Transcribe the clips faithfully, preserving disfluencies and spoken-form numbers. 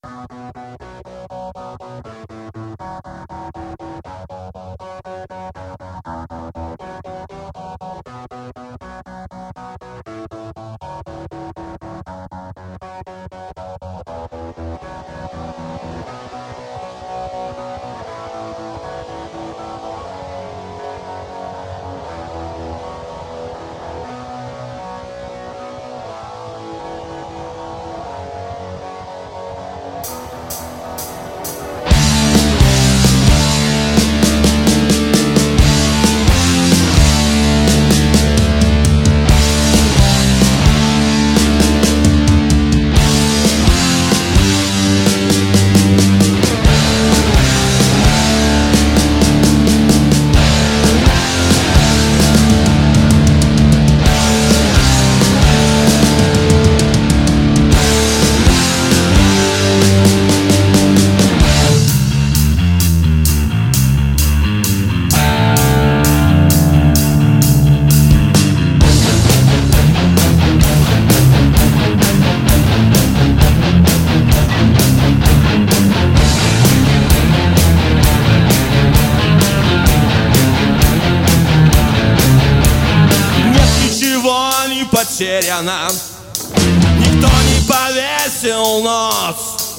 Потеряно, никто не повесил нос,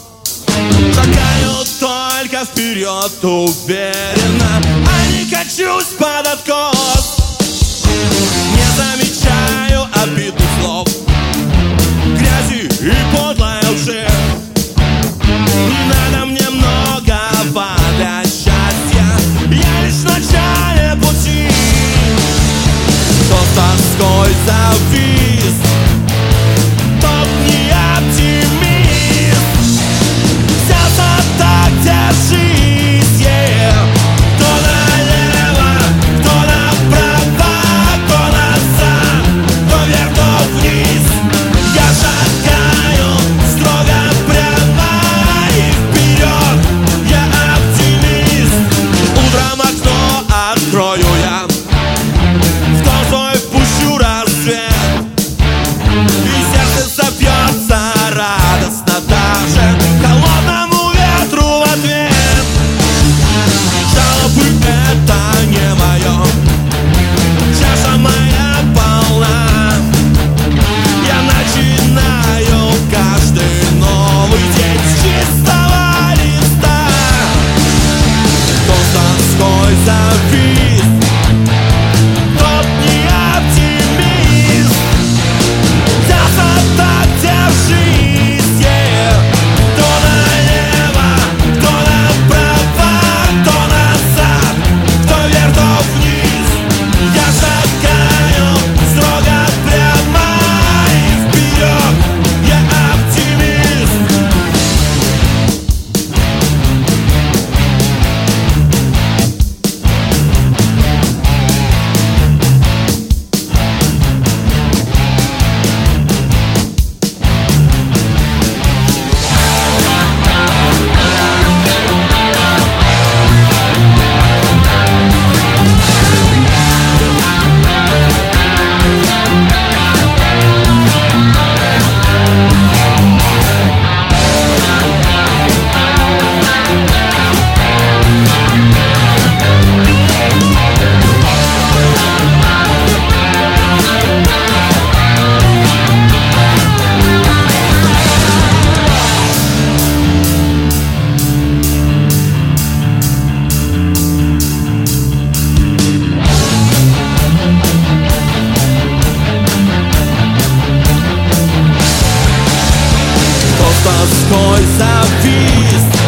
шагаю только вперед уверенно, а не качусь под откос. Не замечаю обидных слов, грязи и подлой лжи. Не надо мне многого для счастья, я лишь в начале пути. Кто с тоской завис, тот не оптимист. Взялся так, держись, yeah. Кто налево, кто направо, кто назад, кто вверх, кто вниз. Я шагаю строго прямо и вперед, я оптимист. Утром окно открою я, пущу рассвет, и сердце забьется радостно даже холодному ветру в ответ. Жалобы — это не мое, чаша моя полна. Я начинаю каждый новый день с чистого листа. Кто с тоской завис, тот не оптимист. Взялся так, держись, yeah. Кто налево, кто направо, кто назад, кто вверх, кто вниз. Я шагаю строго прямо и вперед, я оптимист. Тоской завис,